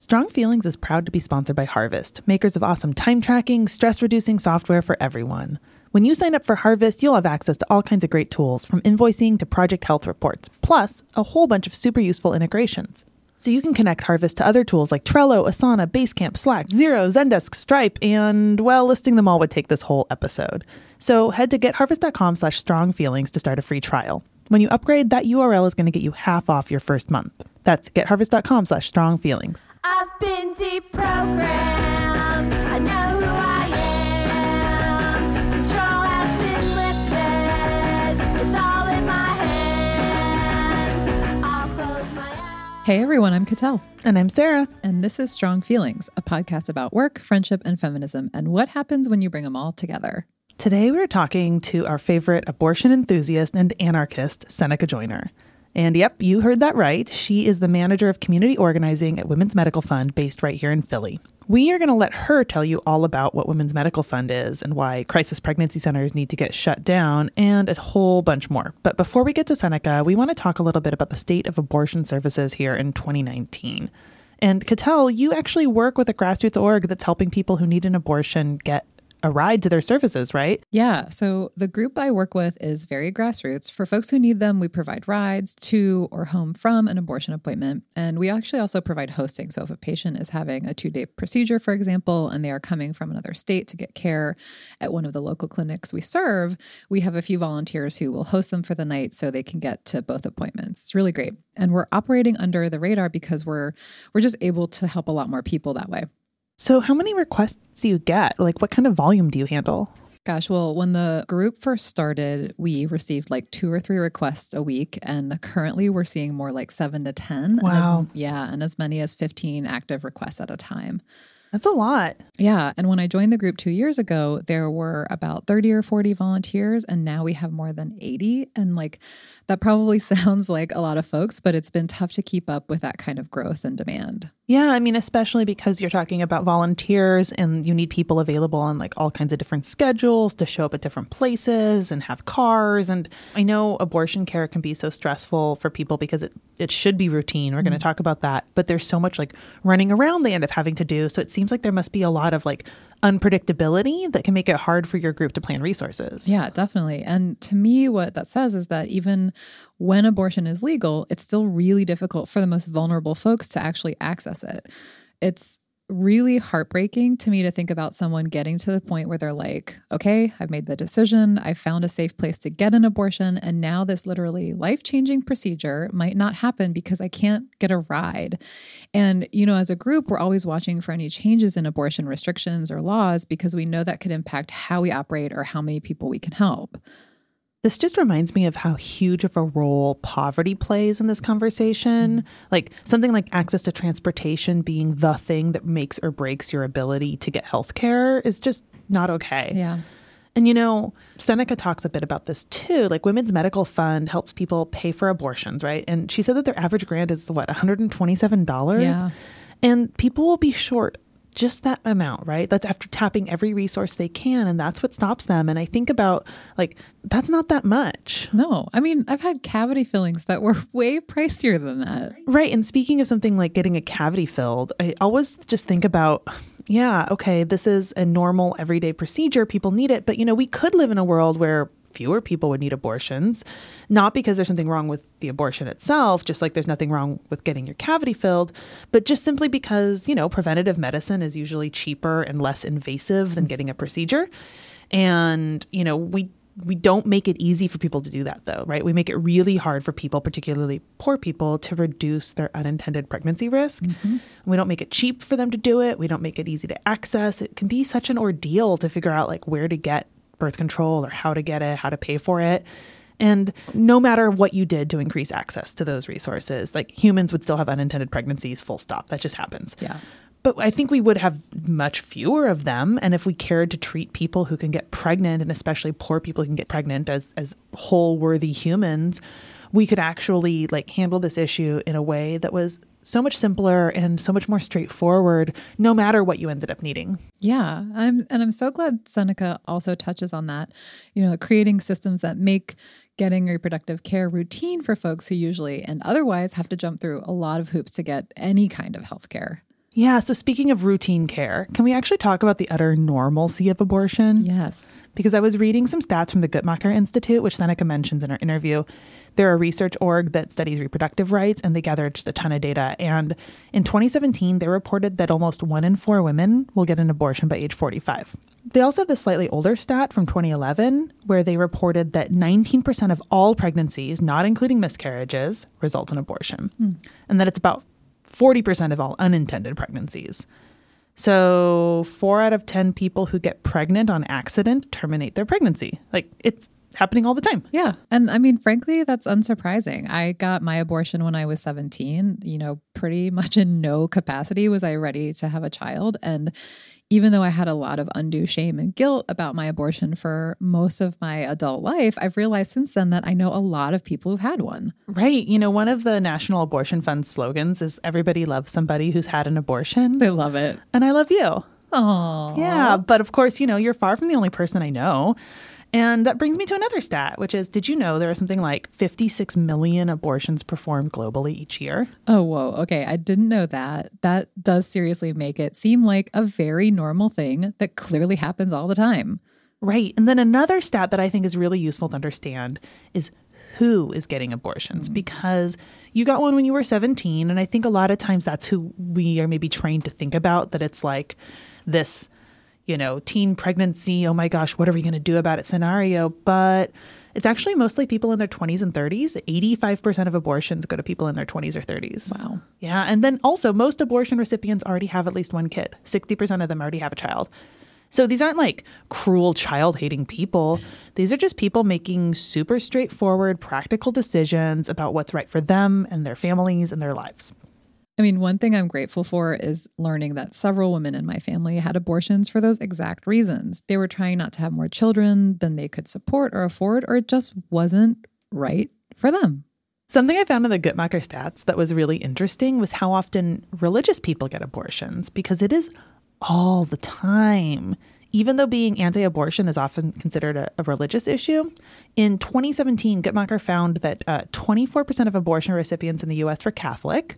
Strong Feelings is proud to be sponsored by Harvest, makers of awesome time tracking, stress-reducing software for everyone. When you sign up for Harvest, you'll have access to all kinds of great tools, from invoicing to project health reports, plus a whole bunch of super useful integrations. So you can connect Harvest to other tools like Trello, Asana, Basecamp, Slack, Xero, Zendesk, Stripe, and, well, listing them all would take this whole episode. So head to getharvest.com/strongfeelings to start a free trial. When you upgrade, that URL is going to get you half off your first month. That's getharvest.com/strongfeelings. I've been deprogrammed. I know who I am. Control has been lifted. It's all in my hands. I'll close my eyes. Hey everyone, I'm Cattell. And I'm Sarah. And this is Strong Feelings, a podcast about work, friendship, and feminism, and what happens when you bring them all together. Today we're talking to our favorite abortion enthusiast and anarchist, Seneca Joyner. And yep, you heard that right. She is the manager of community organizing at Women's Medical Fund based right here in Philly. We are going to let her tell you all about what Women's Medical Fund is and why crisis pregnancy centers need to get shut down and a whole bunch more. But before we get to Seneca, we want to talk a little bit about the state of abortion services here in 2019. And Cattell, you actually work with a grassroots org that's helping people who need an abortion get a ride to their services, right? Yeah. So the group I work with is very grassroots. For folks who need them, we provide rides to or home from an abortion appointment. And we actually also provide hosting. So if a patient is having a 2-day procedure, for example, and they are coming from another state to get care at one of the local clinics we serve, we have a few volunteers who will host them for the night so they can get to both appointments. It's really great. And we're operating under the radar because we're just able to help a lot more people that way. So how many requests do you get? Like, what kind of volume do you handle? Gosh, well, when the group first started, we received like 2 or 3 requests a week. And currently we're seeing more like 7 to 10. Wow. And as many as 15 active requests at a time. That's a lot. Yeah. And when I joined the group 2 years ago, there were about 30 or 40 volunteers. And now we have more than 80. And like, that probably sounds like a lot of folks, but it's been tough to keep up with that kind of growth and demand. Yeah, I mean, especially because you're talking about volunteers and you need people available on like all kinds of different schedules to show up at different places and have cars. And I know abortion care can be so stressful for people because it should be routine. We're going to talk about that. But there's so much like running around they end up having to do. So it seems like there must be a lot of like unpredictability that can make it hard for your group to plan resources. Yeah, definitely. And to me, what that says is that even when abortion is legal, it's still really difficult for the most vulnerable folks to actually access it. It's really heartbreaking to me to think about someone getting to the point where they're like, okay, I've made the decision. I found a safe place to get an abortion. And now this literally life-changing procedure might not happen because I can't get a ride. And, you know, as a group, we're always watching for any changes in abortion restrictions or laws because we know that could impact how we operate or how many people we can help. This just reminds me of how huge of a role poverty plays in this conversation. Like something like access to transportation being the thing that makes or breaks your ability to get health care is just not okay. Yeah. And, you know, Seneca talks a bit about this too. Like Women's Medical Fund helps people pay for abortions, right? And she said that their average grant is what, $127? Yeah. And people will be short just that amount, right? That's after tapping every resource they can. And that's what stops them. And I think about like, that's not that much. No, I mean, I've had cavity fillings that were way pricier than that. Right. And speaking of something like getting a cavity filled, I always just think about, yeah, okay, this is a normal everyday procedure. People need it. But, you know, we could live in a world where fewer people would need abortions, not because there's something wrong with the abortion itself, just like there's nothing wrong with getting your cavity filled, but just simply because, you know, preventative medicine is usually cheaper and less invasive than getting a procedure. And, you know, we don't make it easy for people to do that, though, right? We make it really hard for people, particularly poor people, to reduce their unintended pregnancy risk. Mm-hmm. We don't make it cheap for them to do it. We don't make it easy to access. It can be such an ordeal to figure out like where to get birth control or how to get it, how to pay for it. And no matter what you did to increase access to those resources, like humans would still have unintended pregnancies, full stop. That just happens. Yeah. But I think we would have much fewer of them. And if we cared to treat people who can get pregnant, and especially poor people who can get pregnant as whole, worthy humans, we could actually like handle this issue in a way that was so much simpler and so much more straightforward, no matter what you ended up needing. Yeah. I'm so glad Seneca also touches on that, you know, creating systems that make getting reproductive care routine for folks who usually and otherwise have to jump through a lot of hoops to get any kind of health care. Yeah. So speaking of routine care, can we actually talk about the utter normalcy of abortion? Yes. Because I was reading some stats from the Guttmacher Institute, which Seneca mentions in our interview. They're a research org that studies reproductive rights, and they gathered just a ton of data. And in 2017, they reported that almost 1 in 4 women will get an abortion by age 45. They also have this slightly older stat from 2011, where they reported that 19% of all pregnancies, not including miscarriages, result in abortion. And that it's about 40% of all unintended pregnancies. So 4 out of 10 people who get pregnant on accident terminate their pregnancy. Like, it's happening all the time. Yeah. And I mean, frankly, that's unsurprising. I got my abortion when I was 17, pretty much in no capacity was I ready to have a child. And even though I had a lot of undue shame and guilt about my abortion for most of my adult life, I've realized since then that I know a lot of people who've had one. Right. One of the National Abortion Fund slogans is everybody loves somebody who's had an abortion. They love it. And I love you. Oh. Yeah. But of course, you're far from the only person I know. And that brings me to another stat, which is, did you know there are something like 56 million abortions performed globally each year? Oh, whoa. Okay. I didn't know that. That does seriously make it seem like a very normal thing that clearly happens all the time. Right. And then another stat that I think is really useful to understand is who is getting abortions, because you got one when you were 17. And I think a lot of times that's who we are maybe trained to think about, that it's like this teen pregnancy, oh my gosh, what are we going to do about it scenario? But it's actually mostly people in their 20s and 30s. 85% of abortions go to people in their 20s or 30s. Wow. Yeah. And then also most abortion recipients already have at least one kid. 60% of them already have a child. So these aren't like cruel child-hating people. These are just people making super straightforward, practical decisions about what's right for them and their families and their lives. I mean, one thing I'm grateful for is learning that several women in my family had abortions for those exact reasons. They were trying not to have more children than they could support or afford, or it just wasn't right for them. Something I found in the Guttmacher stats that was really interesting was how often religious people get abortions, because it is all the time. Even though being anti-abortion is often considered a religious issue, in 2017, Guttmacher found that 24% of abortion recipients in the U.S. were Catholic,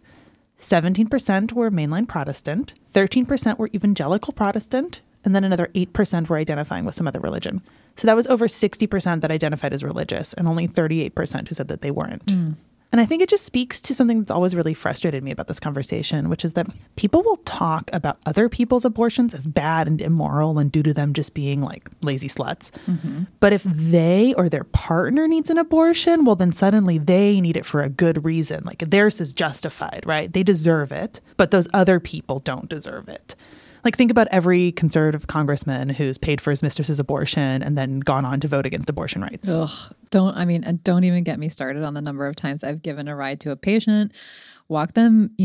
17% were mainline Protestant, 13% were evangelical Protestant, and then another 8% were identifying with some other religion. So that was over 60% that identified as religious, and only 38% who said that they weren't. And I think it just speaks to something that's always really frustrated me about this conversation, which is that people will talk about other people's abortions as bad and immoral and due to them just being like lazy sluts. But if they or their partner needs an abortion, well, then suddenly they need it for a good reason. Like theirs is justified, right? They deserve it, but those other people don't deserve it. Like, think about every conservative congressman who's paid for his mistress's abortion and then gone on to vote against abortion rights. Ugh, don't even get me started on the number of times I've given a ride to a patient, walked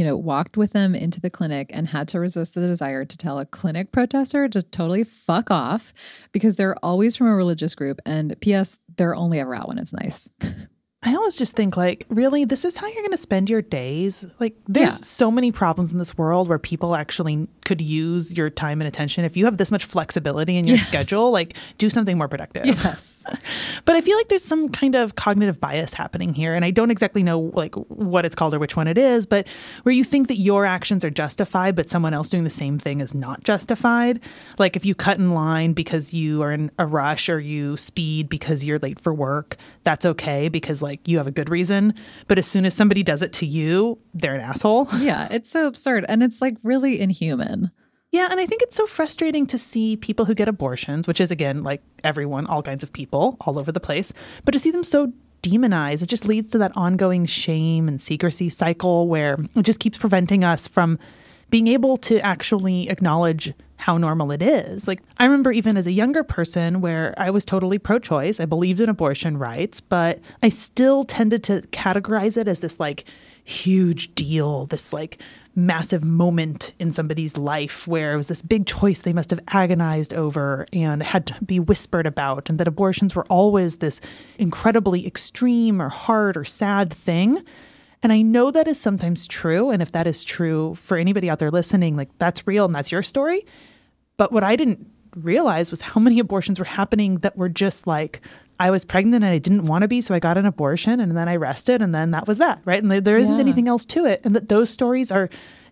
with them into the clinic and had to resist the desire to tell a clinic protester to totally fuck off because they're always from a religious group. And P.S., they're only ever out when it's nice. I always just think like, really, this is how you're going to spend your days? Like there's so many problems in this world where people actually could use your time and attention. If you have this much flexibility in your schedule, like do something more productive. Yes. But I feel like there's some kind of cognitive bias happening here. And I don't exactly know like what it's called or which one it is, but where you think that your actions are justified, but someone else doing the same thing is not justified. Like if you cut in line because you are in a rush or you speed because you're late for work, that's okay because like you have a good reason. But as soon as somebody does it to you, they're an asshole. Yeah, it's so absurd. And it's like really inhuman. Yeah, and I think it's so frustrating to see people who get abortions, which is, again, like everyone, all kinds of people all over the place, but to see them so demonized, it just leads to that ongoing shame and secrecy cycle where it just keeps preventing us from being able to actually acknowledge how normal it is. Like, I remember even as a younger person where I was totally pro-choice, I believed in abortion rights, but I still tended to categorize it as this like huge deal, this like massive moment in somebody's life where it was this big choice they must have agonized over and had to be whispered about, and that abortions were always this incredibly extreme or hard or sad thing. And I know that is sometimes true. And if that is true for anybody out there listening, like that's real and that's your story. But what I didn't realize was how many abortions were happening that were just like, I was pregnant and I didn't want to be, so I got an abortion and then I rested and then that was that, right? And there isn't anything else to it. And that those stories are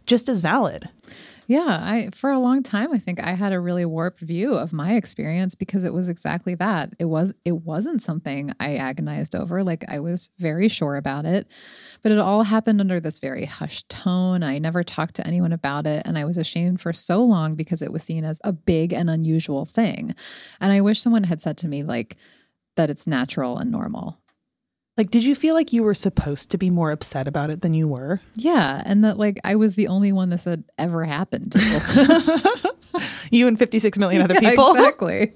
just as valid. Yeah, for a long time, I think I had a really warped view of my experience because it was exactly that. It wasn't something I agonized over. Like, I was very sure about it, but it all happened under this very hushed tone. I never talked to anyone about it, and I was ashamed for so long because it was seen as a big and unusual thing. And I wish someone had said to me, like, that it's natural and normal. Like, did you feel like you were supposed to be more upset about it than you were? Yeah, and that, like, I was the only one this had ever happened to. You and 56 million other people. Exactly.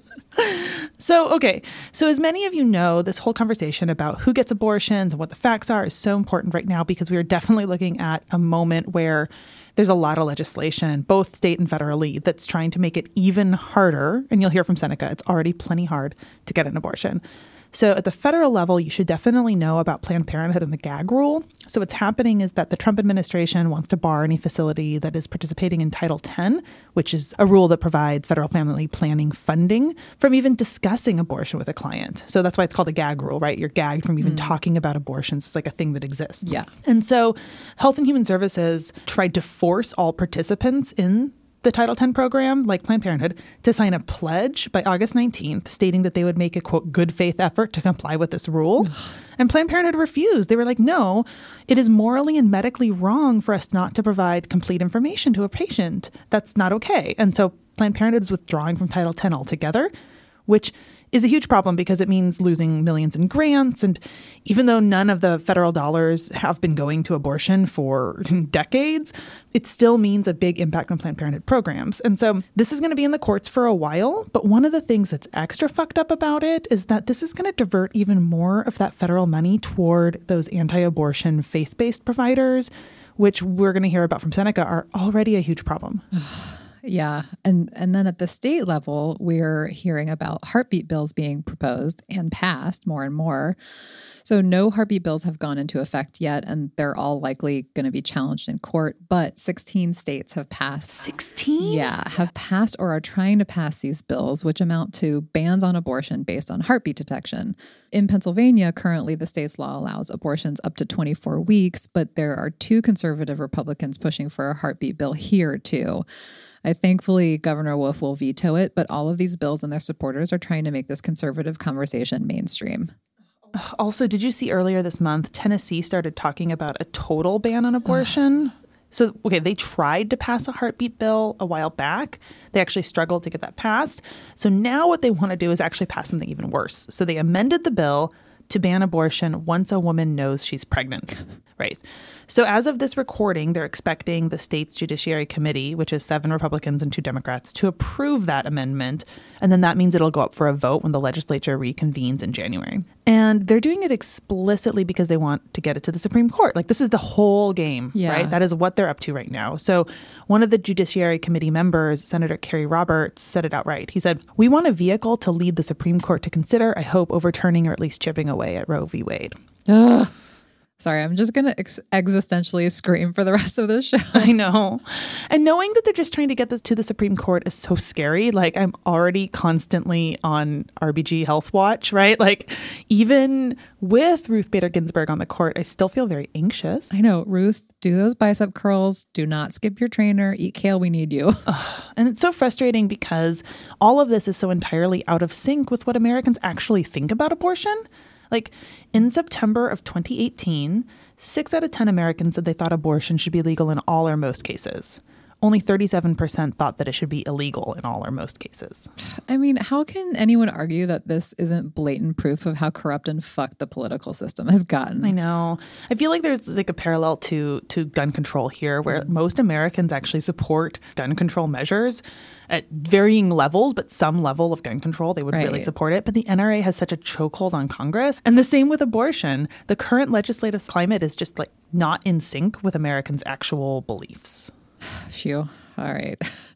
So as many of you know, this whole conversation about who gets abortions and what the facts are is so important right now because we are definitely looking at a moment where there's a lot of legislation, both state and federally, that's trying to make it even harder. And you'll hear from Seneca, it's already plenty hard to get an abortion. So at the federal level, you should definitely know about Planned Parenthood and the gag rule. So what's happening is that the Trump administration wants to bar any facility that is participating in Title X, which is a rule that provides federal family planning funding, from even discussing abortion with a client. So that's why it's called a gag rule, right? You're gagged from even talking about abortions. It's like a thing that exists. Yeah. And so Health and Human Services tried to force all participants in the Title X program, like Planned Parenthood, to sign a pledge by August 19th stating that they would make a, quote, good faith effort to comply with this rule. And Planned Parenthood refused. They were like, no, it is morally and medically wrong for us not to provide complete information to a patient. That's not okay. And so Planned Parenthood is withdrawing from Title X altogether, which is a huge problem because it means losing millions in grants. And even though none of the federal dollars have been going to abortion for decades, it still means a big impact on Planned Parenthood programs. And so this is going to be in the courts for a while. But one of the things that's extra fucked up about it is that this is going to divert even more of that federal money toward those anti-abortion faith-based providers, which we're going to hear about from Seneca are already a huge problem. Yeah. And then at the state level, we're hearing about heartbeat bills being proposed and passed more and more. So no heartbeat bills have gone into effect yet, and they're all likely going to be challenged in court. But 16 states have passed. 16? Yeah, have passed or are trying to pass these bills, which amount to bans on abortion based on heartbeat detection. In Pennsylvania, currently the state's law allows abortions up to 24 weeks, but there are 2 conservative Republicans pushing for a heartbeat bill here too. Thankfully, Governor Wolf will veto it, but all of these bills and their supporters are trying to make this conservative conversation mainstream. Also, did you see earlier this month, Tennessee started talking about a total ban on abortion? So, okay, they tried to pass a heartbeat bill a while back. They actually struggled to get that passed. So now what they want to do is actually pass something even worse. So they amended the bill to ban abortion once a woman knows she's pregnant, right? So as of this recording, they're expecting the state's Judiciary Committee, which is 7 Republicans and 2 Democrats, to approve that amendment. And then that means it'll go up for a vote when the legislature reconvenes in January. And they're doing it explicitly because they want to get it to the Supreme Court. Like, this is the whole game, right? That is what they're up to right now. So one of the Judiciary Committee members, Senator Kerry Roberts, said it outright. He said, "We want a vehicle to lead the Supreme Court to consider, I hope, overturning or at least chipping away at Roe v. Wade." Ugh. Sorry, I'm just going to existentially scream for the rest of the show. I know. And knowing that they're just trying to get this to the Supreme Court is so scary. Like, I'm already constantly on RBG Health Watch, right? Like, even with Ruth Bader Ginsburg on the court, I still feel very anxious. I know. Ruth, do those bicep curls. Do not skip your trainer. Eat kale. We need you. And it's so frustrating because all of this is so entirely out of sync with what Americans actually think about abortion. Like, in September of 2018, 6 out of 10 Americans said they thought abortion should be legal in all or most cases. Only 37% thought that it should be illegal in all or most cases. I mean, how can anyone argue that this isn't blatant proof of how corrupt and fucked the political system has gotten? I know. I feel like there's like a parallel to gun control here, where most Americans actually support gun control measures at varying levels, but some level of gun control, they would really support it. But the NRA has such a chokehold on Congress. And the same with abortion. The current legislative climate is just like not in sync with Americans' actual beliefs. Phew. All right.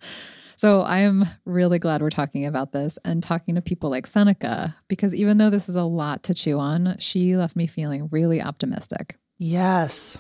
So I am really glad we're talking about this and talking to people like Seneca, because even though this is a lot to chew on, she left me feeling really optimistic. Yes.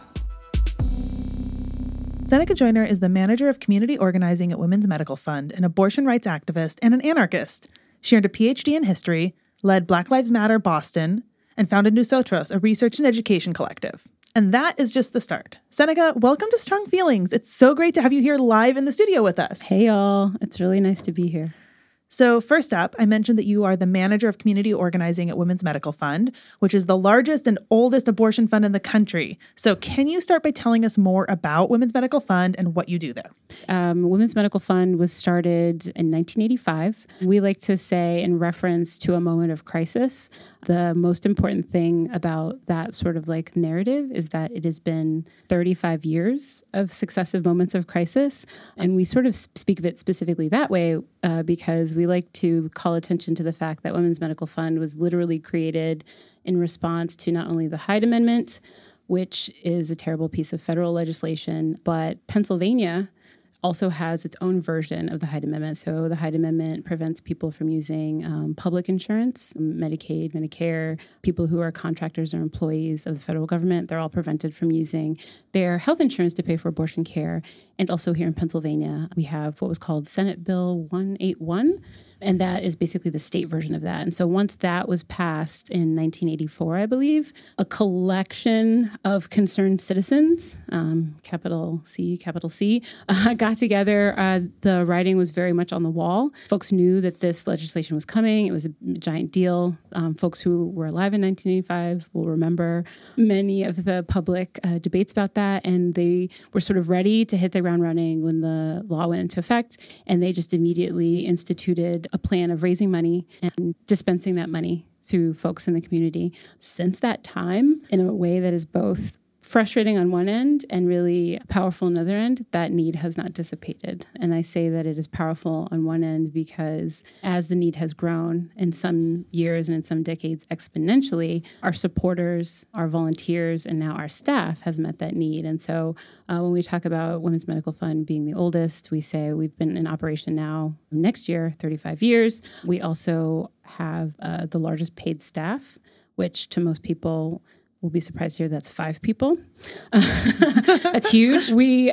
Seneca Joyner is the manager of community organizing at Women's Medical Fund, an abortion rights activist, and an anarchist. She earned a PhD in history, led Black Lives Matter Boston, and founded Nosotros, a research and education collective. And that is just the start. Seneca, welcome to Strong Feelings. It's so great to have you here live in the studio with us. Hey, y'all. It's really nice to be here. So first up, I mentioned that you are the manager of community organizing at Women's Medical Fund, which is the largest and oldest abortion fund in the country. So can you start by telling us more about Women's Medical Fund and what you do there? Women's Medical Fund was started in 1985. We like to say, in reference to a moment of crisis, the most important thing about that sort of like narrative is that it has been 35 years of successive moments of crisis. And we sort of speak of it specifically that way because we like to call attention to the fact that Women's Medical Fund was literally created in response to not only the Hyde Amendment, which is a terrible piece of federal legislation, but Pennsylvania also has its own version of the Hyde Amendment. So the Hyde Amendment prevents people from using public insurance, Medicaid, Medicare, people who are contractors or employees of the federal government. They're all prevented from using their health insurance to pay for abortion care. And also here in Pennsylvania, we have what was called Senate Bill 181, and that is basically the state version of that. And so once that was passed in 1984, I believe, a collection of concerned citizens, capital C, got together. The writing was very much on the wall. Folks knew that this legislation was coming. It was a giant deal. Folks who were alive in 1985 will remember many of the public debates about that. And they were sort of ready to hit the ground running when the law went into effect. And they just immediately instituted a plan of raising money and dispensing that money to folks in the community. Since that time, in a way that is both frustrating on one end and really powerful on the other end, that need has not dissipated. And I say that it is powerful on one end because as the need has grown in some years and in some decades exponentially, our supporters, our volunteers, and now our staff has met that need. And so when we talk about Women's Medical Fund being the oldest, we say we've been in operation now next year, 35 years. We also have the largest paid staff, which to most people will be surprised to hear that's 5 people. That's huge. We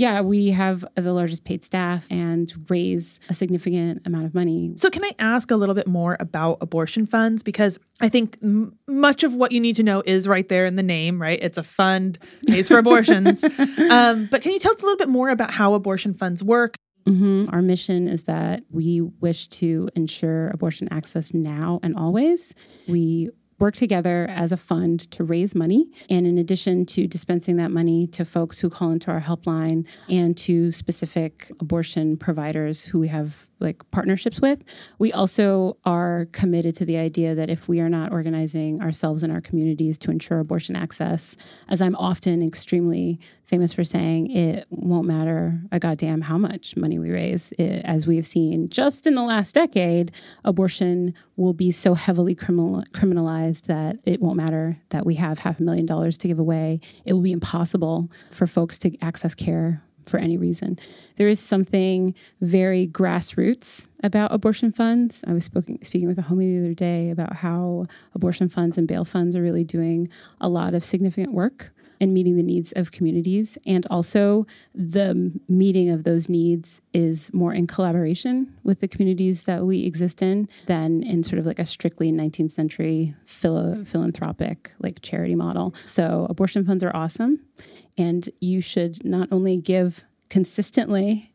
have the largest paid staff and raise a significant amount of money. So can I ask a little bit more about abortion funds? Because I think much of what you need to know is right there in the name, right? It's a fund, pays for abortions. But can you tell us a little bit more about how abortion funds work? Mm-hmm. Our mission is that we wish to ensure abortion access now and always. We work together as a fund to raise money. And in addition to dispensing that money to folks who call into our helpline and to specific abortion providers who we have like partnerships with, we also are committed to the idea that if we are not organizing ourselves in our communities to ensure abortion access, as I'm often extremely famous for saying, it won't matter a goddamn how much money we raise. As we have seen just in the last decade, abortion will be so heavily criminalized that it won't matter that we have $500,000 to give away. It will be impossible for folks to access care for any reason. There is something very grassroots about abortion funds. I was speaking with a homie the other day about how abortion funds and bail funds are really doing a lot of significant work and meeting the needs of communities. And also the meeting of those needs is more in collaboration with the communities that we exist in than in sort of like a strictly 19th century philanthropic like charity model. So abortion funds are awesome. And you should not only give consistently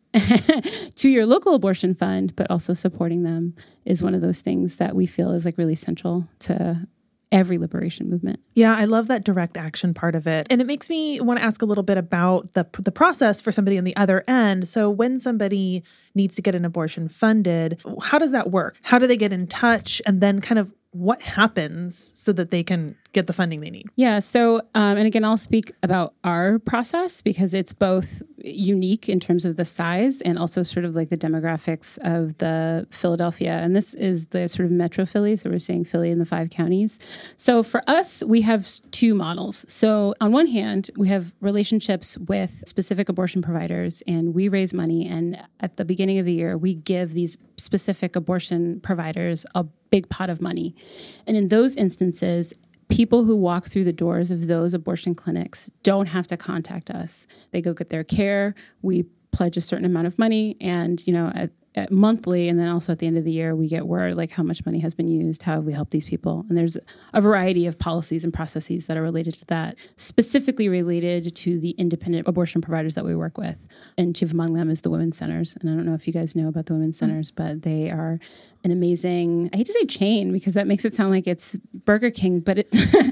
to your local abortion fund, but also supporting them is one of those things that we feel is like really central to every liberation movement. Yeah, I love that direct action part of it. And it makes me want to ask a little bit about the process for somebody on the other end. So when somebody needs to get an abortion funded, how does that work? How do they get in touch? And then kind of what happens so that they can get the funding they need? Yeah. So, and again, I'll speak about our process because it's both unique in terms of the size and also sort of like the demographics of the Philadelphia. And this is the sort of metro Philly. So we're saying Philly in the 5 counties. So for us, we have 2 models. So on one hand, we have relationships with specific abortion providers and we raise money. And at the beginning of the year, we give these specific abortion providers a big pot of money. And in those instances, people who walk through the doors of those abortion clinics don't have to contact us. They go get their care. We pledge a certain amount of money. And, you know, monthly, and then also at the end of the year, we get word like how much money has been used, how have we helped these people. And there's a variety of policies and processes that are related to that, specifically related to the independent abortion providers that we work with. And chief among them is the Women's Centers. And I don't know if you guys know about the Women's Centers, but they are an amazing, I hate to say chain because that makes it sound like it's Burger King, but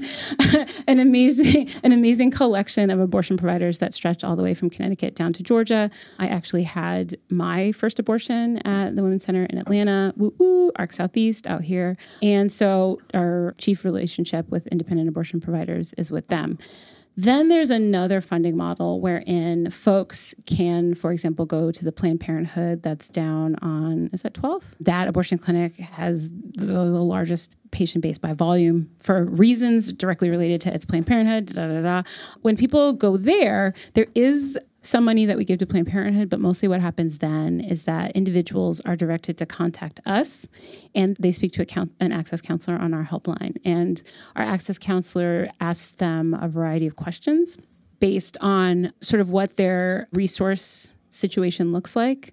it's an amazing collection of abortion providers that stretch all the way from Connecticut down to Georgia. I actually had my first abortion at the Women's Center in Atlanta, ARC Southeast out here. And so our chief relationship with independent abortion providers is with them. Then there's another funding model wherein folks can, for example, go to the Planned Parenthood that's down on, is that 12th? That abortion clinic has the largest patient base by volume for reasons directly related to its Planned Parenthood, When people go there, there is some money that we give to Planned Parenthood, but mostly what happens then is that individuals are directed to contact us and they speak to an access counselor on our helpline. And our access counselor asks them a variety of questions based on sort of what their resource situation looks like.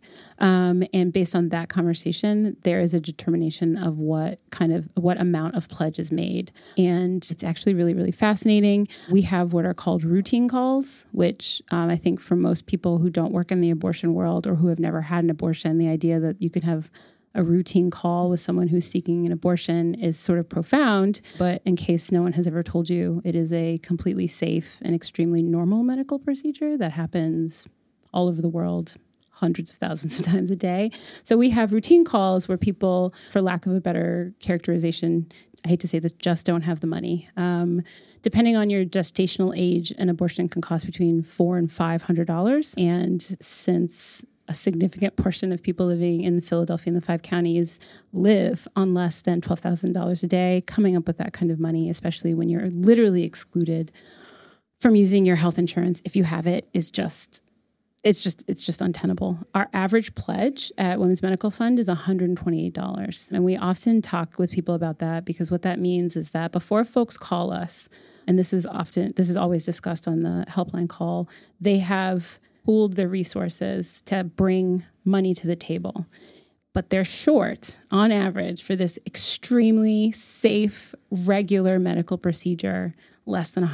And based on that conversation, there is a determination of what amount of pledge is made. And it's actually really, really fascinating. We have what are called routine calls, which I think for most people who don't work in the abortion world or who have never had an abortion, the idea that you could have a routine call with someone who's seeking an abortion is sort of profound. But in case no one has ever told you, it is a completely safe and extremely normal medical procedure that happens all over the world, hundreds of thousands of times a day. So we have routine calls where people, for lack of a better characterization, I hate to say this, just don't have the money. Depending on your gestational age, an abortion can cost between $400 and $500. And since a significant portion of people living in Philadelphia and the 5 counties live on less than $12,000 a day, coming up with that kind of money, especially when you're literally excluded from using your health insurance, if you have it, is just... It's just untenable. Our average pledge at Women's Medical Fund is $128. And we often talk with people about that because what that means is that before folks call us, and this is always discussed on the helpline call, they have pooled their resources to bring money to the table. But they're short, on average, for this extremely safe, regular medical procedure, less than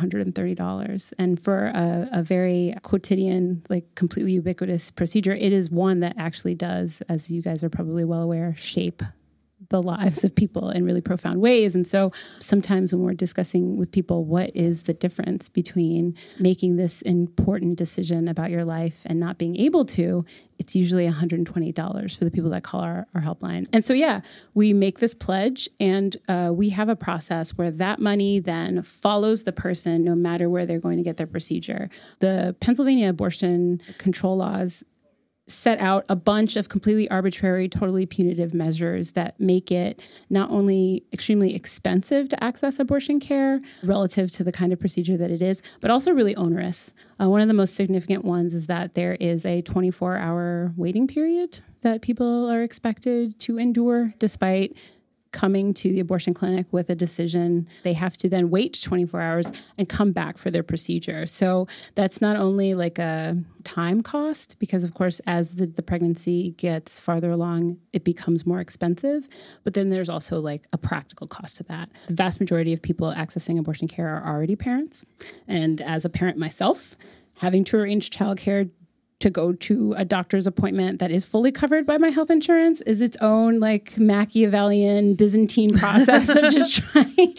$130. And for a very quotidian, like completely ubiquitous procedure, it is one that actually does, as you guys are probably well aware, shape the lives of people in really profound ways. And so sometimes when we're discussing with people what is the difference between making this important decision about your life and not being able to, it's usually $120 for the people that call our helpline. And so, yeah, we make this pledge and we have a process where that money then follows the person no matter where they're going to get their procedure. The Pennsylvania abortion control laws set out a bunch of completely arbitrary, totally punitive measures that make it not only extremely expensive to access abortion care relative to the kind of procedure that it is, but also really onerous. One of the most significant ones is that there is a 24-hour waiting period that people are expected to endure despite coming to the abortion clinic with a decision. They have to then wait 24 hours and come back for their procedure. So that's not only like a time cost, because of course, as the pregnancy gets farther along, it becomes more expensive. But then there's also like a practical cost to that. The vast majority of people accessing abortion care are already parents. And as a parent myself, having to arrange childcare to go to a doctor's appointment that is fully covered by my health insurance is its own like Machiavellian Byzantine process of just trying.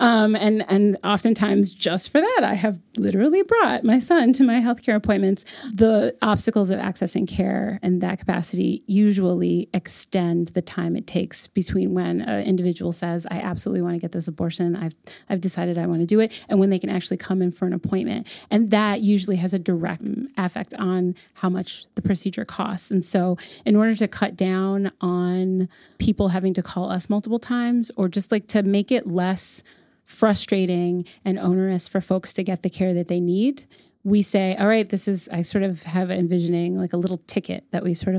And oftentimes just for that, I have literally brought my son to my healthcare appointments. The obstacles of accessing care in that capacity usually extend the time it takes between when an individual says, I absolutely want to get this abortion. I've decided I want to do it. And when they can actually come in for an appointment. And that usually has a direct effect on how much the procedure costs. And so in order to cut down on people having to call us multiple times, or just like to make it less frustrating and onerous for folks to get the care that they need, we say, all right, I sort of have envisioning like a little ticket that we sort of like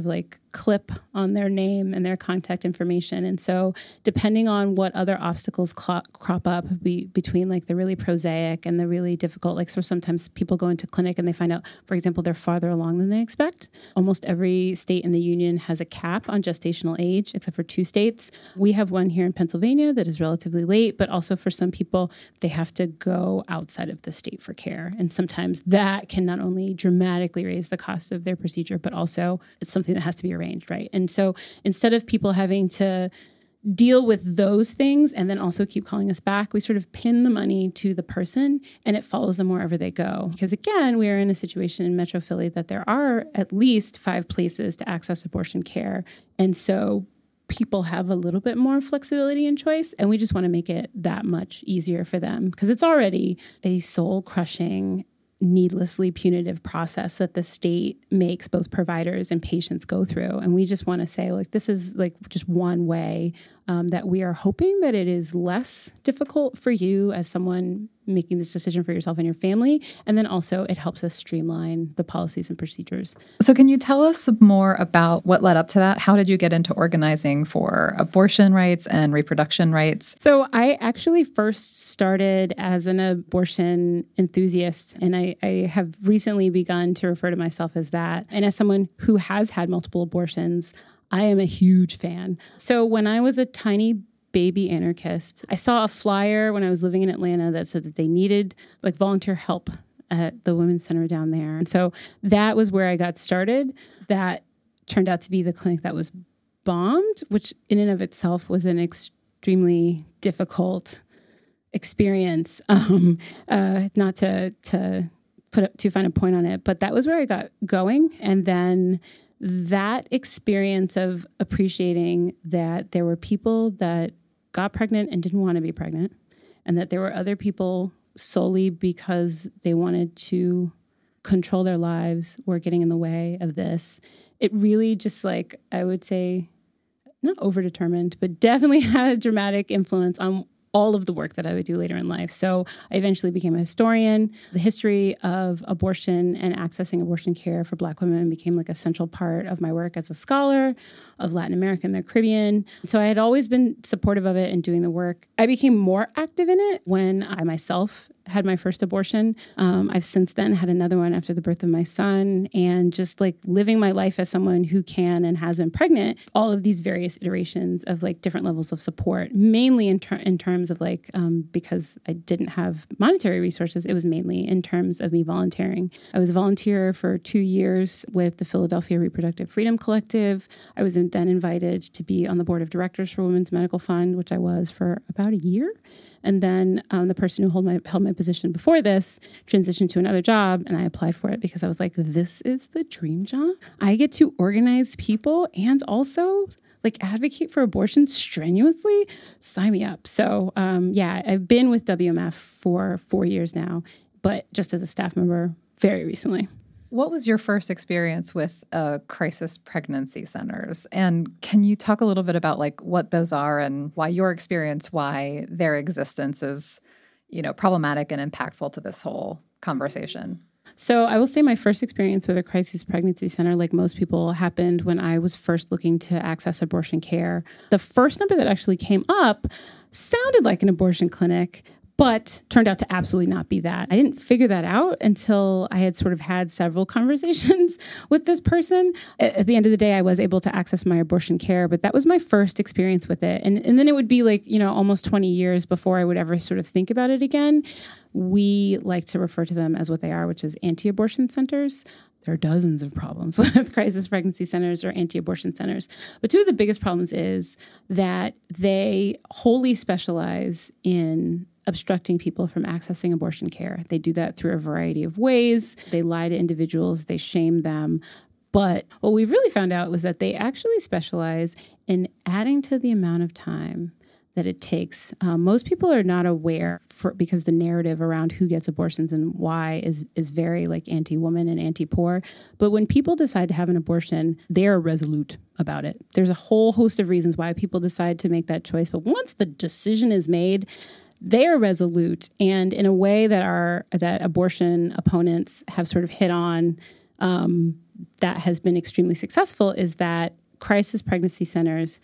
clip on their name and their contact information. And so depending on what other obstacles crop up between like the really prosaic and the really difficult, like so sometimes people go into clinic and they find out, for example, they're farther along than they expect. Almost every state in the union has a cap on gestational age, except for 2 states. We have one here in Pennsylvania that is relatively late, but also for some people, they have to go outside of the state for care. And sometimes that can not only dramatically raise the cost of their procedure, but also it's something that has to be arranged, right? And so instead of people having to deal with those things and then also keep calling us back, we sort of pin the money to the person and it follows them wherever they go. Because again, we are in a situation in Metro Philly that there are at least 5 places to access abortion care. And so people have a little bit more flexibility and choice, and we just want to make it that much easier for them because it's already a soul-crushing, needlessly punitive process that the state makes both providers and patients go through. And we just want to say, like, this is like just one way that we are hoping that it is less difficult for you as someone making this decision for yourself and your family. And then also it helps us streamline the policies and procedures. So can you tell us more about what led up to that? How did you get into organizing for abortion rights and reproduction rights? So I actually first started as an abortion enthusiast, and I have recently begun to refer to myself as that. And as someone who has had multiple abortions, I am a huge fan. So when I was a tiny baby anarchist, I saw a flyer when I was living in Atlanta that said that they needed like volunteer help at the Women's Center down there. And so that was where I got started. That turned out to be the clinic that was bombed, which in and of itself was an extremely difficult experience. Not to put up too fine a point on it, but that was where I got going. And then that experience of appreciating that there were people that got pregnant and didn't want to be pregnant, and that there were other people solely because they wanted to control their lives were getting in the way of this. It really just, like, I would say, not overdetermined, but definitely had a dramatic influence on all of the work that I would do later in life. So I eventually became a historian. The history of abortion and accessing abortion care for Black women became like a central part of my work as a scholar of Latin America and the Caribbean. So I had always been supportive of it and doing the work. I became more active in it when I myself had my first abortion. I've since then had another one after the birth of my son, and just like living my life as someone who can and has been pregnant, all of these various iterations of like different levels of support, mainly in terms of like, because I didn't have monetary resources, it was mainly in terms of me volunteering. I was a volunteer for 2 years with the Philadelphia Reproductive Freedom Collective. I was then invited to be on the board of directors for Women's Medical Fund, which I was for about a year. And then the person who held my position before this transitioned to another job, and I applied for it because I was like, this is the dream job. I get to organize people and also like advocate for abortion strenuously. Sign me up. So yeah, I've been with WMF for 4 years now, but just as a staff member very recently. What was your first experience with crisis pregnancy centers? And can you talk a little bit about like what those are and why your experience, why their existence is, you know, problematic and impactful to this whole conversation? So I will say my first experience with a crisis pregnancy center, like most people, happened when I was first looking to access abortion care. The first number that actually came up sounded like an abortion clinic, but turned out to absolutely not be that. I didn't figure that out until I had sort of had several conversations with this person. At the end of the day, I was able to access my abortion care, but that was my first experience with it. And then it would be like, you know, almost 20 years before I would ever sort of think about it again. We like to refer to them as what they are, which is anti-abortion centers. There are dozens of problems with crisis pregnancy centers or anti-abortion centers. But two of the biggest problems is that they wholly specialize in obstructing people from accessing abortion care. They do that through a variety of ways. They lie to individuals, they shame them. But what we really found out was that they actually specialize in adding to the amount of time that it takes. Most people are not aware because the narrative around who gets abortions and why is very like anti-woman and anti-poor. But when people decide to have an abortion, they are resolute about it. There's a whole host of reasons why people decide to make that choice. But once the decision is made, they are resolute, and in a way that abortion opponents have sort of hit on that has been extremely successful is that crisis pregnancy centers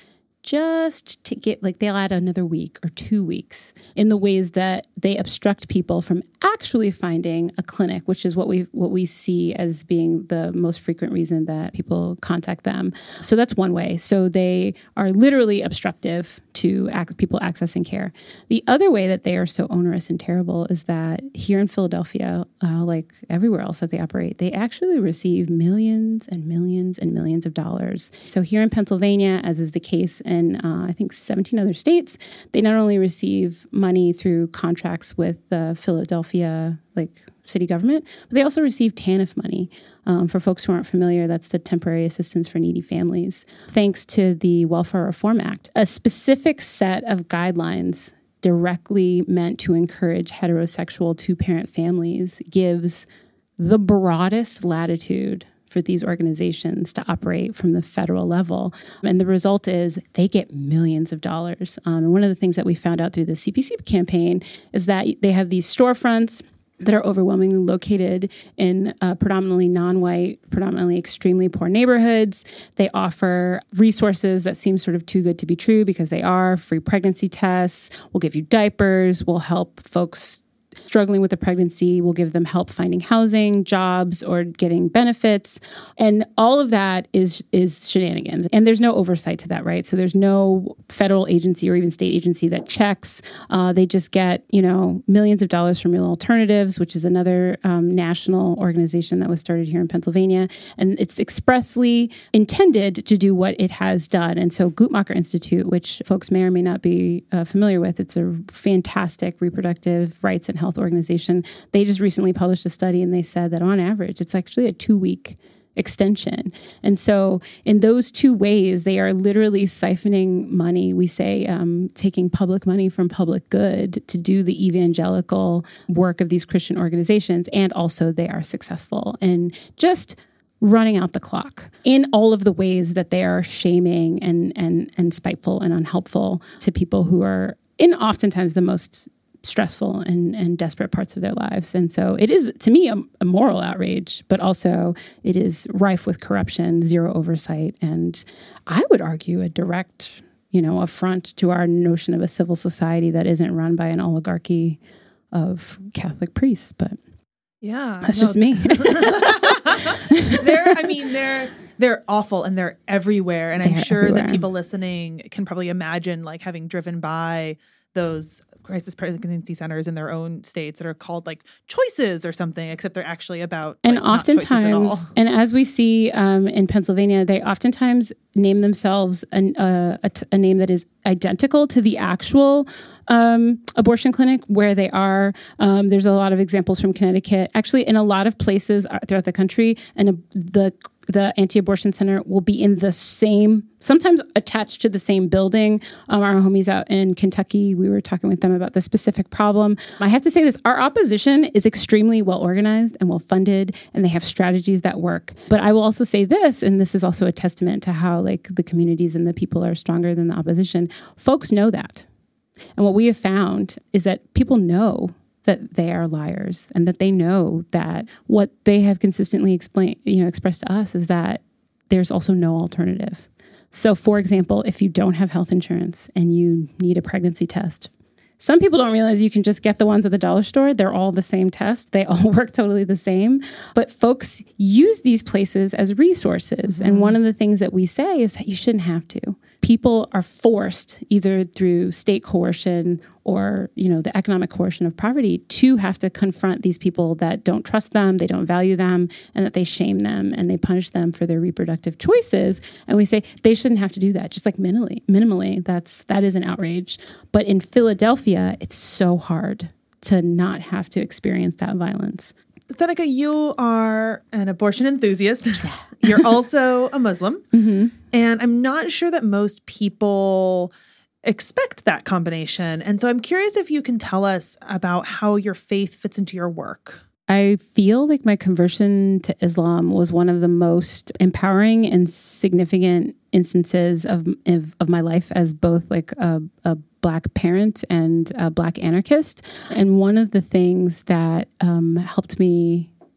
just to get, like, they'll add another week or 2 weeks in the ways that they obstruct people from actually finding a clinic, which is what we see as being the most frequent reason that people contact them. So that's one way. So they are literally obstructive to people accessing care. The other way that they are so onerous and terrible is that here in Philadelphia, like everywhere else that they operate, they actually receive millions and millions and millions of dollars. So here in Pennsylvania, as is the case in I think 17 other states, they not only receive money through contracts with the Philadelphia city government, but they also receive TANF money. For folks who aren't familiar, that's the Temporary Assistance for Needy Families. Thanks to the Welfare Reform Act, a specific set of guidelines directly meant to encourage heterosexual two-parent families gives the broadest latitude for these organizations to operate from the federal level. And the result is they get millions of dollars. And one of the things that we found out through the CPC campaign is that they have these storefronts that are overwhelmingly located in predominantly non-white, predominantly extremely poor neighborhoods. They offer resources that seem sort of too good to be true because they are free pregnancy tests. We'll give you diapers. We'll help folks struggling with a pregnancy. We'll give them help finding housing, jobs, or getting benefits. And all of that is shenanigans. And there's no oversight to that, right? So there's no federal agency or even state agency that checks. They just get, millions of dollars from Real Alternatives, which is another national organization that was started here in Pennsylvania. And it's expressly intended to do what it has done. And so Guttmacher Institute, which folks may or may not be familiar with, it's a fantastic reproductive rights and health organization. They just recently published a study and they said that on average, it's actually a 2-week extension. And so in those two ways, they are literally siphoning money. We say taking public money from public good to do the evangelical work of these Christian organizations. And also they are successful and just running out the clock in all of the ways that they are shaming and spiteful and unhelpful to people who are in oftentimes the most stressful and desperate parts of their lives. And so it is, to me, a moral outrage, but also it is rife with corruption, zero oversight, and I would argue a direct, affront to our notion of a civil society that isn't run by an oligarchy of Catholic priests. But that's just me. They're awful and they're everywhere. And I'm sure everywhere. that people listening can probably imagine having driven by those crisis pregnancy centers in their own states that are called choices or something, except they're actually about and not choices at all. oftentimes, and as we see in Pennsylvania, they oftentimes name themselves a name that is identical to the actual abortion clinic where they are. There's a lot of examples from Connecticut, actually in a lot of places throughout the country, and the anti-abortion center will be in the same, sometimes attached to the same building. Our homies out in Kentucky, we were talking with them about the specific problem. I have to say this, our opposition is extremely well organized and well funded, and they have strategies that work. But I will also say this, and this is also a testament to how the communities and the people are stronger than the opposition. Folks know that. And what we have found is that people know that they are liars and that they know that what they have consistently expressed to us is that there's also no alternative. So, for example, if you don't have health insurance and you need a pregnancy test, some people don't realize you can just get the ones at the dollar store. They're all the same test. They all work totally the same. But folks use these places as resources. Mm-hmm. And one of the things that we say is that you shouldn't have to. People are forced, either through state coercion or, the economic coercion of poverty, to have to confront these people that don't trust them, they don't value them, and that they shame them and they punish them for their reproductive choices. And we say they shouldn't have to do that. Just minimally, that is an outrage. But in Philadelphia, it's so hard to not have to experience that violence. Seneca, you are an abortion enthusiast. You're also a Muslim. Mm-hmm. And I'm not sure that most people expect that combination. And so I'm curious if you can tell us about how your faith fits into your work. I feel like my conversion to Islam was one of the most empowering and significant instances of my life as both a Black parent and a Black anarchist. And one of the things that helped me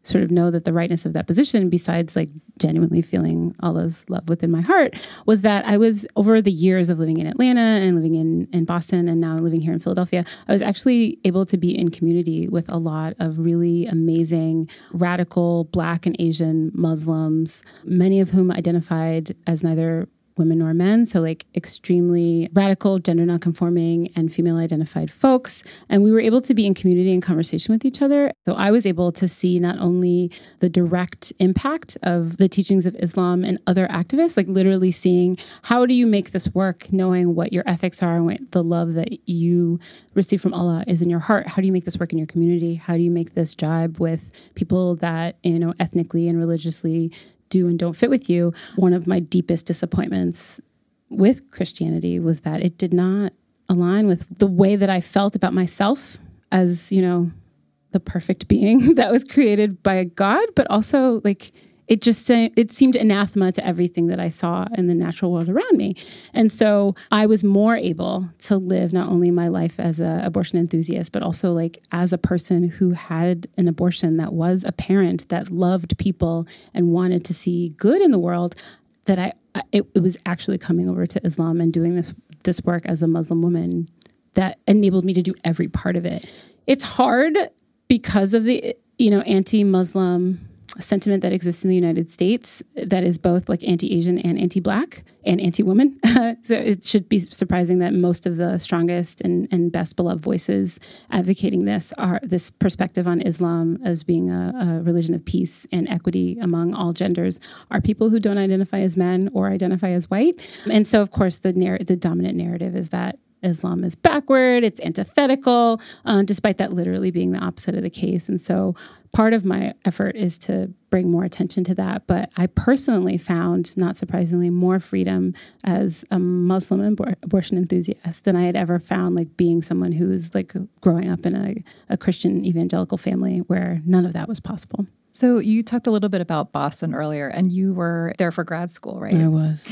sort of know that the rightness of that position, besides like genuinely feeling Allah's love within my heart, was that I was, over the years of living in Atlanta and living in Boston and now living here in Philadelphia, I was actually able to be in community with a lot of really amazing, radical Black and Asian Muslims, many of whom identified as neither women nor men, so like extremely radical, gender nonconforming, and female identified folks. And we were able to be in community and conversation with each other. So I was able to see not only the direct impact of the teachings of Islam and other activists, like literally seeing how do you make this work, knowing what your ethics are and what the love that you receive from Allah is in your heart. How do you make this work in your community? How do you make this jibe with people that, you know, ethnically and religiously do and don't fit with you? One of my deepest disappointments with Christianity was that it did not align with the way that I felt about myself as, you know, the perfect being that was created by God, but also like it seemed anathema to everything that I saw in the natural world around me. And so I was more able to live not only my life as an abortion enthusiast, but also like as a person who had an abortion, that was a parent that loved people and wanted to see good in the world, that it was actually coming over to Islam and doing this work as a Muslim woman that enabled me to do every part of it. It's hard because of the, you know, anti-Muslim sentiment that exists in the United States that is both like anti-Asian and anti-Black and anti-woman. So it should be surprising that most of the strongest and best beloved voices advocating this perspective on Islam as being a religion of peace and equity among all genders are people who don't identify as men or identify as white. And so, of course, the dominant narrative is that Islam is backward, it's antithetical, despite that literally being the opposite of the case. And so part of my effort is to bring more attention to that. But I personally found, not surprisingly, more freedom as a Muslim abortion enthusiast than I had ever found, like being someone who was like growing up in a Christian evangelical family where none of that was possible. So you talked a little bit about Boston earlier, and you were there for grad school, right? I was.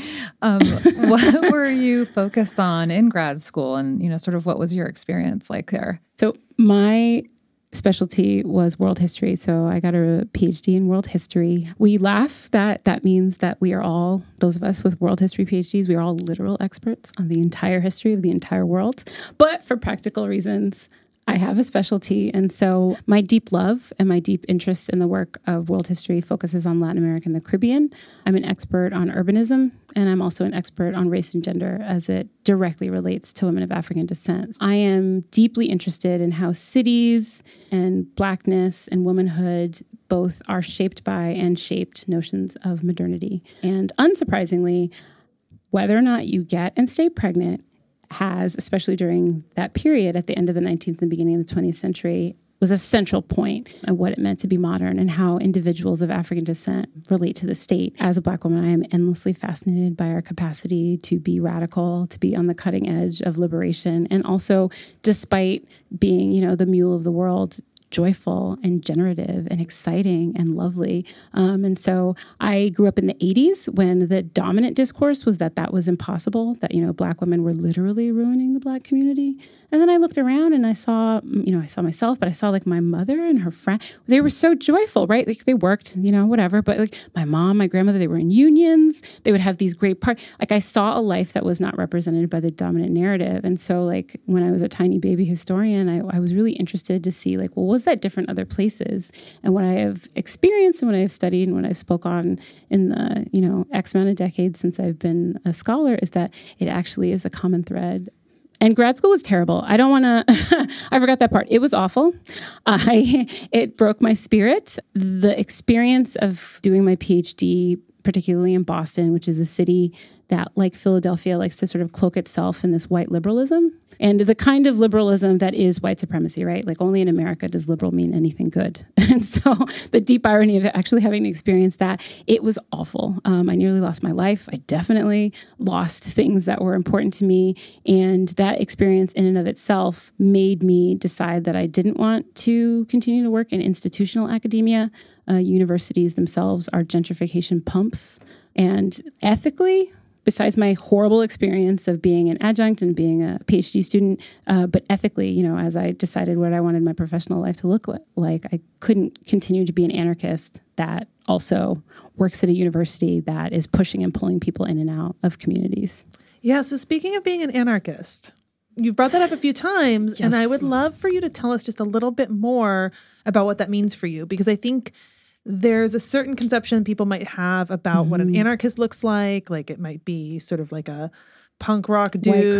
What were you focused on in grad school, and sort of what was your experience like there? So my specialty was world history. So I got a PhD in world history. We laugh that means that we are all, those of us with world history PhDs, we are all literal experts on the entire history of the entire world. But for practical reasons, I have a specialty. And so my deep love and my deep interest in the work of world history focuses on Latin America and the Caribbean. I'm an expert on urbanism, and I'm also an expert on race and gender as it directly relates to women of African descent. I am deeply interested in how cities and Blackness and womanhood both are shaped by and shaped notions of modernity. And unsurprisingly, whether or not you get and stay pregnant has, especially during that period at the end of the 19th and beginning of the 20th century, was a central point of what it meant to be modern and how individuals of African descent relate to the state. As a Black woman, I am endlessly fascinated by our capacity to be radical, to be on the cutting edge of liberation, and also, despite being, the mule of the world, joyful and generative and exciting and lovely. And so I grew up in the 80s when the dominant discourse was that was impossible, that, Black women were literally ruining the Black community. And then I looked around and I saw myself, but I saw like my mother and her friend. They were so joyful, right? Like they worked, whatever. But like my mom, my grandmother, they were in unions. They would have these great parties. Like I saw a life that was not represented by the dominant narrative. And so like when I was a tiny baby historian, I was really interested to see like, well, was that different other places? And what I have experienced and what I have studied and what I've spoke on in the, X amount of decades since I've been a scholar is that it actually is a common thread. And grad school was terrible. I don't want to, I forgot that part. It was awful. It broke my spirit. The experience of doing my PhD, particularly in Boston, which is a city that, like Philadelphia, likes to sort of cloak itself in this white liberalism. And the kind of liberalism that is white supremacy, right? Like only in America does liberal mean anything good. And so the deep irony of actually having to experience that, it was awful. I nearly lost my life. I definitely lost things that were important to me. And that experience in and of itself made me decide that I didn't want to continue to work in institutional academia. Universities themselves are gentrification pumps. And ethically, besides my horrible experience of being an adjunct and being a PhD student, but ethically, you know, as I decided what I wanted my professional life to look like, I couldn't continue to be an anarchist that also works at a university that is pushing and pulling people in and out of communities. Yeah. So speaking of being an anarchist, you've brought that up a few times, and I would love for you to tell us just a little bit more about what that means for you, because I think there's a certain conception people might have about what an anarchist looks like. Like it might be sort of like a punk rock dude,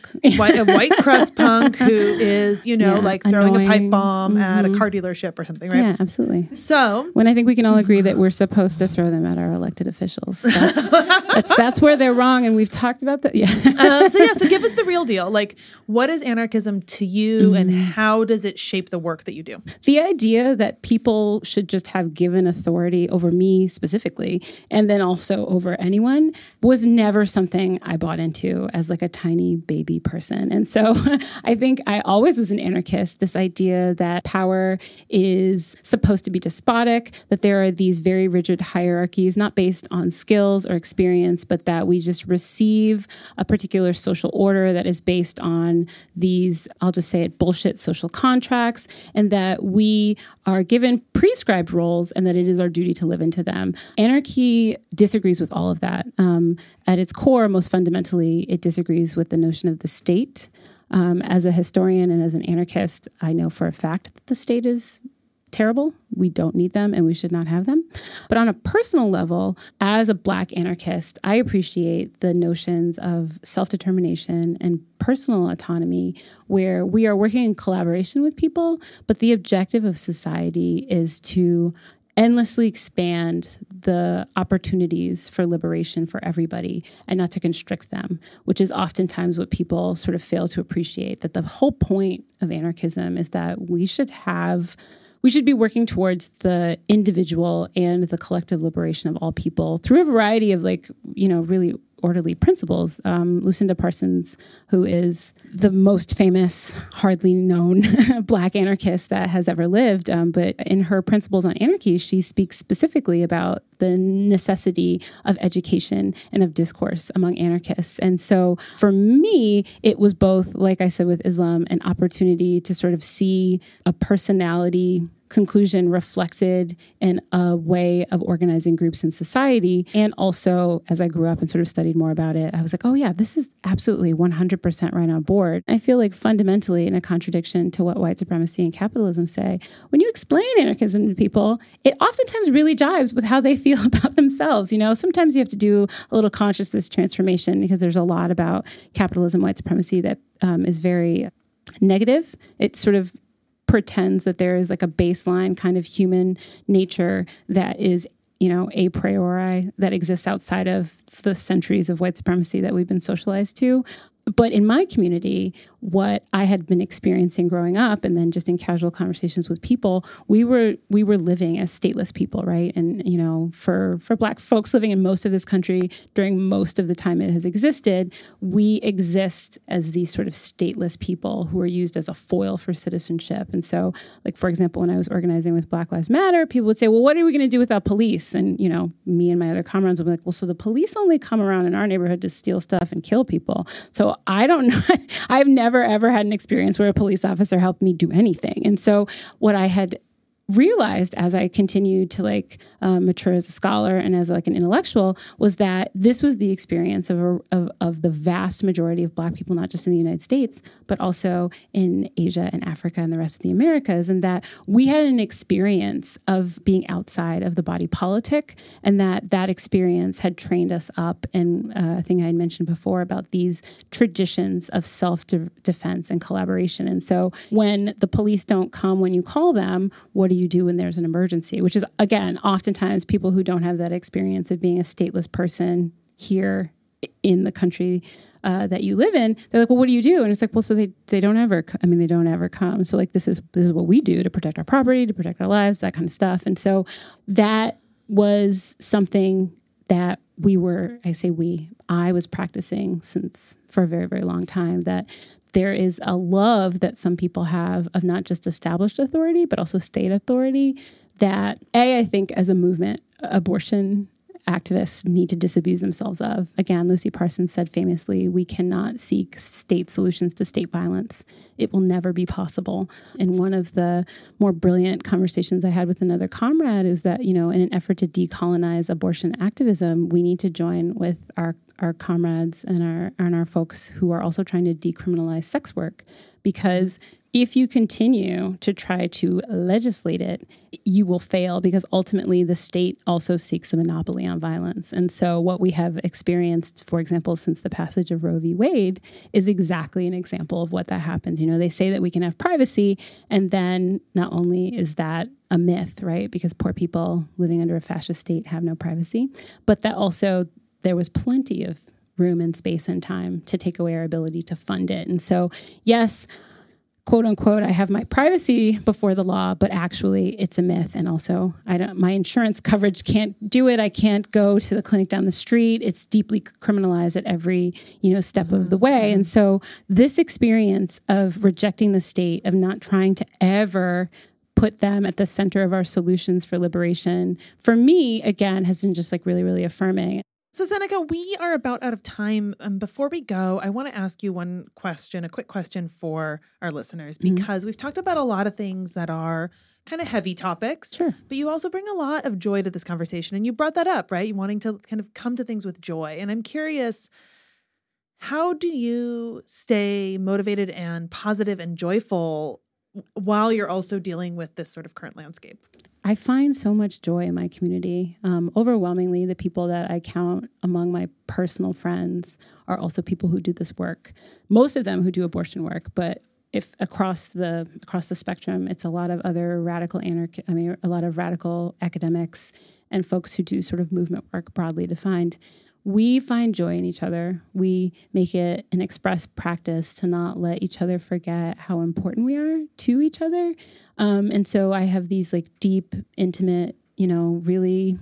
a white crust punk who is, you know, like throwing a pipe bomb at a car dealership or something, right? Yeah, absolutely. So when I think we can all agree that we're supposed to throw them at our elected officials, that's where they're wrong, and we've talked about that. Yeah. So give us the real deal. Like, what is anarchism to you, and how does it shape the work that you do? The idea that people should just have given authority over me specifically, and then also over anyone, was never something I bought into as like a tiny baby person. And so I think I always was an anarchist. This idea that power is supposed to be despotic, that there are these very rigid hierarchies, not based on skills or experience, but that we just receive a particular social order that is based on these, I'll just say it, bullshit social contracts, and that we are given prescribed roles and that it is our duty to live into them. Anarchy disagrees with all of that. At its core, most fundamentally, it disagrees with the notion of the state. As a historian and as an anarchist, I know for a fact that the state is terrible. We don't need them and we should not have them. But on a personal level, as a Black anarchist, I appreciate the notions of self-determination and personal autonomy where we are working in collaboration with people, but the objective of society is to endlessly expand the opportunities for liberation for everybody and not to constrict them, which is oftentimes what people sort of fail to appreciate, that the whole point of anarchism is that we should be working towards the individual and the collective liberation of all people through a variety of really orderly principles. Lucinda Parsons, who is the most famous, hardly known Black anarchist that has ever lived, but in her Principles on Anarchy, she speaks specifically about the necessity of education and of discourse among anarchists. And so for me, it was both, like I said with Islam, an opportunity to sort of see a personality conclusion reflected in a way of organizing groups in society. And also, as I grew up and sort of studied more about it, I was like, oh yeah, this is absolutely 100% right on board. I feel like fundamentally in a contradiction to what white supremacy and capitalism say, when you explain anarchism to people, it oftentimes really jives with how they feel about themselves. You know, sometimes you have to do a little consciousness transformation because there's a lot about capitalism, white supremacy that is very negative. It sort of pretends that there is like a baseline kind of human nature that is, you know, a priori, that exists outside of the centuries of white supremacy that we've been socialized to. But in my community, what I had been experiencing growing up, and then just in casual conversations with people, we were living as stateless people, right? And you know, for Black folks living in most of this country during most of the time it has existed, we exist as these sort of stateless people who are used as a foil for citizenship. And so, like for example, when I was organizing with Black Lives Matter, people would say, "Well, what are we going to do without police?" And you know, me and my other comrades would be like, "Well, so the police only come around in our neighborhood to steal stuff and kill people." So I don't know. I've never, ever had an experience where a police officer helped me do anything. And so what I had realized as I continued to mature as a scholar and as like an intellectual was that this was the experience of the vast majority of Black people, not just in the United States, but also in Asia and Africa and the rest of the Americas, and that we had an experience of being outside of the body politic, and that experience had trained us up. And a thing I had mentioned before about these traditions of self-defense and collaboration. And so when the police don't come when you call them, what do you do when there's an emergency? Which is, again, oftentimes people who don't have that experience of being a stateless person here in the country that you live in, they're like, well, what do you do? And it's like, well, so they don't ever come. So like, this is what we do to protect our property, to protect our lives, that kind of stuff. And so that was something that I was practicing for a very, very long time, that there is a love that some people have of not just established authority, but also state authority that, I think as a movement, abortion activists need to disabuse themselves of. Again, Lucy Parsons said famously, we cannot seek state solutions to state violence. It will never be possible. And one of the more brilliant conversations I had with another comrade is that, in an effort to decolonize abortion activism, we need to join with our comrades and our folks who are also trying to decriminalize sex work. Because if you continue to try to legislate it, you will fail, because ultimately the state also seeks a monopoly on violence. And so what we have experienced, for example, since the passage of Roe v. Wade, is exactly an example of what that happens. They say that we can have privacy, and then not only is that a myth, right? Because poor people living under a fascist state have no privacy, but that also there was plenty of room and space and time to take away our ability to fund it. And so, yes, quote unquote, I have my privacy before the law, but actually it's a myth. And also my insurance coverage can't do it. I can't go to the clinic down the street. It's deeply criminalized at every, step of the way. And so this experience of rejecting the state, of not trying to ever put them at the center of our solutions for liberation, for me, again, has been just really, really affirming. So Seneca, we are about out of time. Before we go, I want to ask you one question, a quick question for our listeners, because we've talked about a lot of things that are kind of heavy topics, Sure. But you also bring a lot of joy to this conversation. And you brought that up, right? You wanting to kind of come to things with joy. And I'm curious, how do you stay motivated and positive and joyful while you're also dealing with this sort of current landscape? I find so much joy in my community. Overwhelmingly, the people that I count among my personal friends are also people who do this work. Most of them who do abortion work, but if across the spectrum, it's a lot of other a lot of radical academics and folks who do sort of movement work broadly defined. We find joy in each other. We make it an express practice to not let each other forget how important we are to each other. And so I have these deep, intimate, really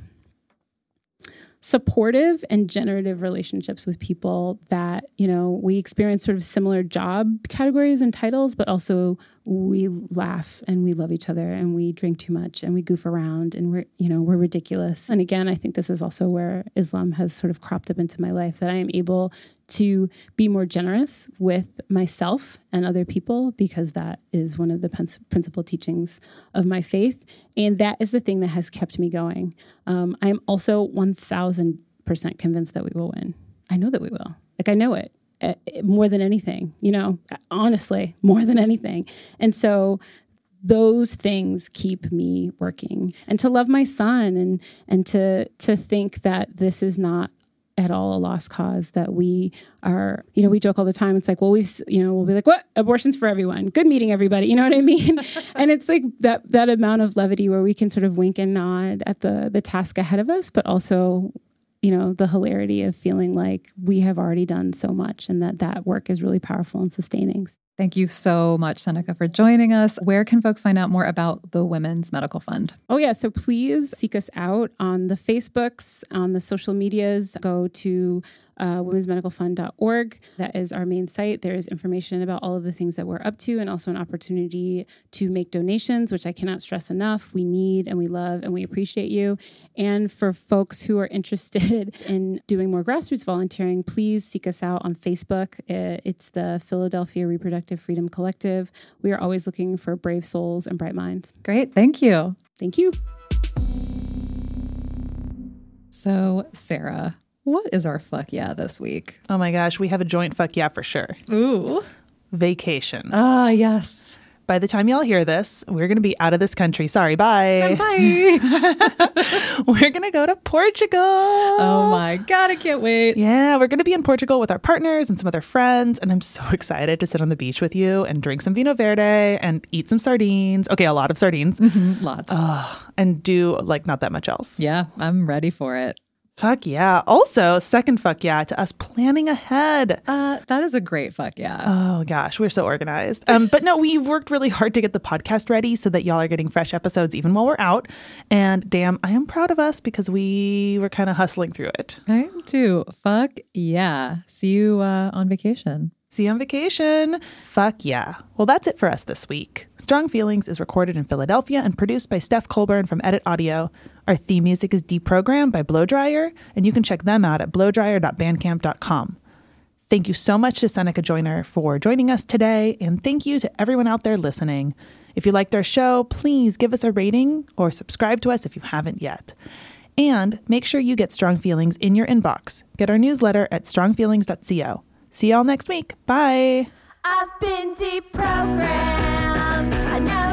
supportive and generative relationships with people that, we experience sort of similar job categories and titles, but also we laugh and we love each other and we drink too much and we goof around and we're ridiculous. And again, I think this is also where Islam has sort of cropped up into my life, that I am able to be more generous with myself and other people, because that is one of the principal teachings of my faith. And that is the thing that has kept me going. I'm also 1000% convinced that we will win. I know that we will. I know it. More than anything, honestly, more than anything. And so those things keep me working, and to love my son and to think that this is not at all a lost cause, that we are, we joke all the time. It's we'll be like, what? Abortion's for everyone. Good meeting, everybody. You know what I mean? And it's that amount of levity where we can sort of wink and nod at the task ahead of us, but also the hilarity of feeling like we have already done so much, and that work is really powerful and sustaining. Thank you so much, Seneca, for joining us. Where can folks find out more about the Women's Medical Fund? Oh, yeah. So please seek us out on the Facebooks, on the social medias. Go to womensmedicalfund.org. That is our main site. There is information about all of the things that we're up to, and also an opportunity to make donations, which I cannot stress enough. We need and we love and we appreciate you. And for folks who are interested in doing more grassroots volunteering, please seek us out on Facebook. It's the Philadelphia Reproductive Freedom Collective. We are always looking for brave souls and bright minds. Great. Thank you. Thank you. So, Sarah, what is our fuck yeah this week? Oh my gosh, we have a joint fuck yeah for sure. Ooh. Vacation. Ah, yes. By the time y'all hear this, we're going to be out of this country. Sorry, bye. Bye. We're going to go to Portugal. Oh my God, I can't wait. Yeah, we're going to be in Portugal with our partners and some other friends. And I'm so excited to sit on the beach with you and drink some Vino Verde and eat some sardines. Okay, a lot of sardines. Lots. And do not that much else. Yeah, I'm ready for it. Fuck yeah. Also, second fuck yeah to us planning ahead. That is a great fuck yeah. Oh gosh, we're so organized. But no, we've worked really hard to get the podcast ready so that y'all are getting fresh episodes even while we're out. And damn, I am proud of us because we were kind of hustling through it. I am too. Fuck yeah. See you on vacation. See you on vacation. Fuck yeah. Well, that's it for us this week. Strong Feelings is recorded in Philadelphia and produced by Steph Colburn from Edit Audio. Our theme music is Deprogrammed by Blowdryer, and you can check them out at blowdryer.bandcamp.com. Thank you so much to Seneca Joyner for joining us today, and thank you to everyone out there listening. If you liked our show, please give us a rating or subscribe to us if you haven't yet. And make sure you get Strong Feelings in your inbox. Get our newsletter at strongfeelings.co. See y'all next week. Bye. I've been deprogrammed. I know